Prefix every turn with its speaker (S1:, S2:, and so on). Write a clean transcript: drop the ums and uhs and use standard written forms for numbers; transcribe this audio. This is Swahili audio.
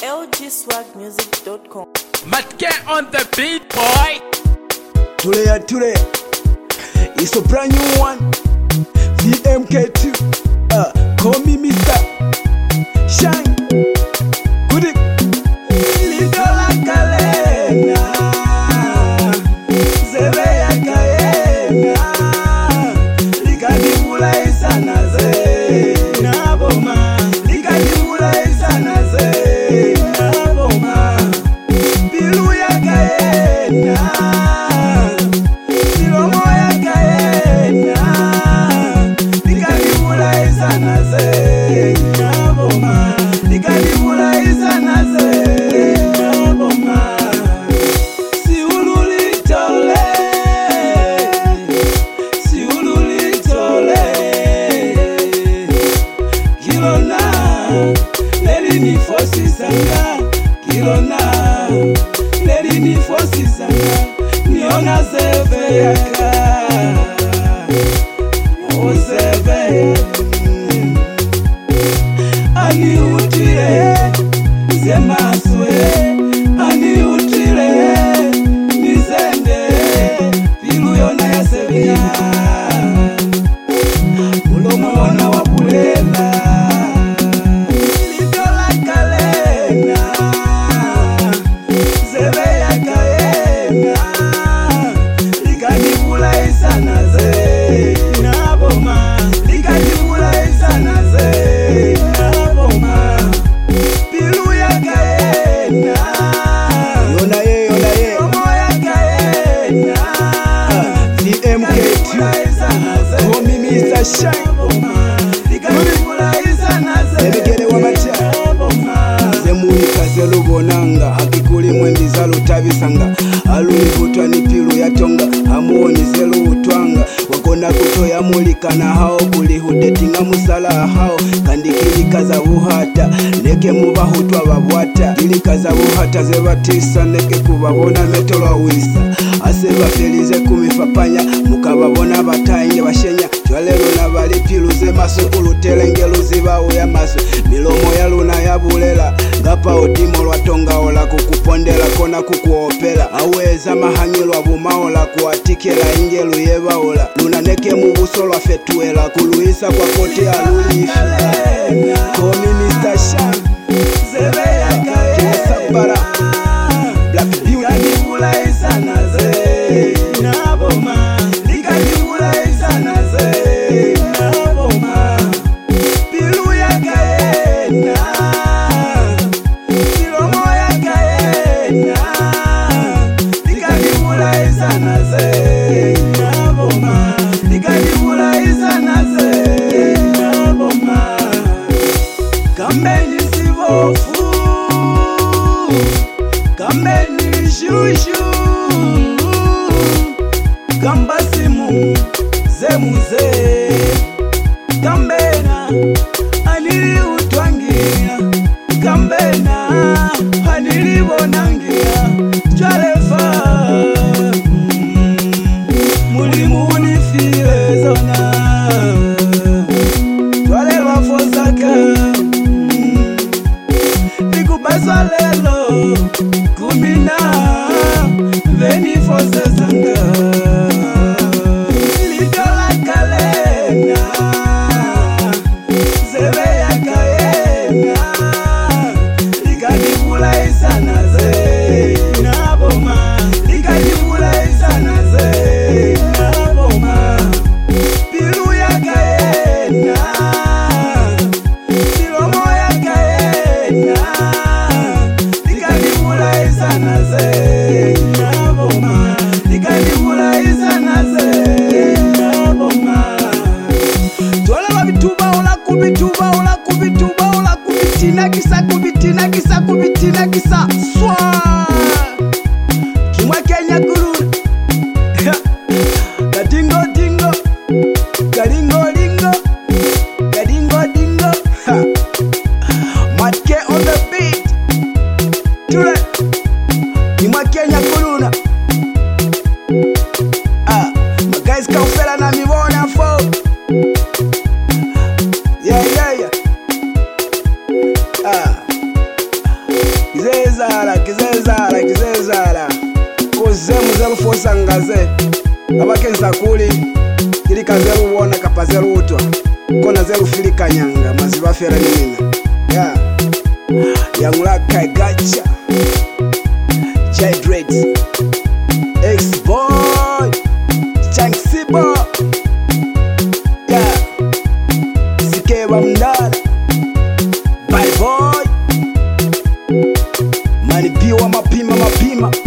S1: lgswagmusic.com.
S2: Must get on the beat, boy.
S3: Today, it's a brand new one. VMK2, call me Mr. Shine. Good it. Little like Kalena, Zeveya Kaena, Likadimula Isanaze, Naboma, Likadimula Isanaze, Naboma, Piluya Kaena. Kilona, lady ni fosi sanga, niona zeve yaka, o zeve, ani utire, zemaswe, ani utire, nizende, pilu yona ya sevenya, ulomo wana wapulela. Zelubonanga akikuli mwendiza lutabisanga alulivutwa ni pilu ya tonga hamuoni zelu utwanga wakona kutoya mulikana hao kulihudetinga musala hao kandikilika za buhata neke mubahutwa babwata kilika za buhata zebatisa neke kubabona metolwa wisa aseba felize kumifapanya mukababona batainge bashenya chwalelo na bali pilu ze masukulu telengelu zibawo ya maso milomo ya luna ya bulela ngapa odimo lwatonga ola kukupondela kona kukuopela aweza mahanyilwa bumaola kuatikela ingelu yebaola luna neke mubuso lwafetuela kuluisa kwa kote alulifi komi Mr. Shine Zeveya Kaena Black Beauty Mulaisa naze Naboma Likadimulaisa naze Naboma Pilu ya Kaena Silomo ya Kaena Likadimulaisa naze Naboma Likadimulaisa naze Naboma Kambeni sivofu Kambeni shushu Kambasimu zemuze Kambena anili utwangia Kambena anili bonangia Chalefa mulimu unifile zona Chwale wafosaka Nikubasa lelo kumina Veni fose sanga Lidola Kalena Zeveya Kaena Likadimula isanaze Naboma Likadimula isanaze Naboma Pilu ya Kaena Silomo ya Kaena Likadimula isanaze Naboma Likadimula isanaze Naboma Tola babituba ola kubituba ola kubituba ola kubitina kisa swa Kimwa Kenya guru Kadingo dingo Kadingo dingo Kadingo dingo Matke on the beat Ture Kimwa Kenya guru My guys kaufela na mibona fo Yeah kizezala koze muzelu fosangaze abakenza kuli ili kazelu wona kapazelu utwa kona zelu filika nyanga maziba fera nina yeah Young Laka Gacha J-Dreads X-Boy Chanksibo yeah Sikeba Mndala Bye boy Mani piwa mapima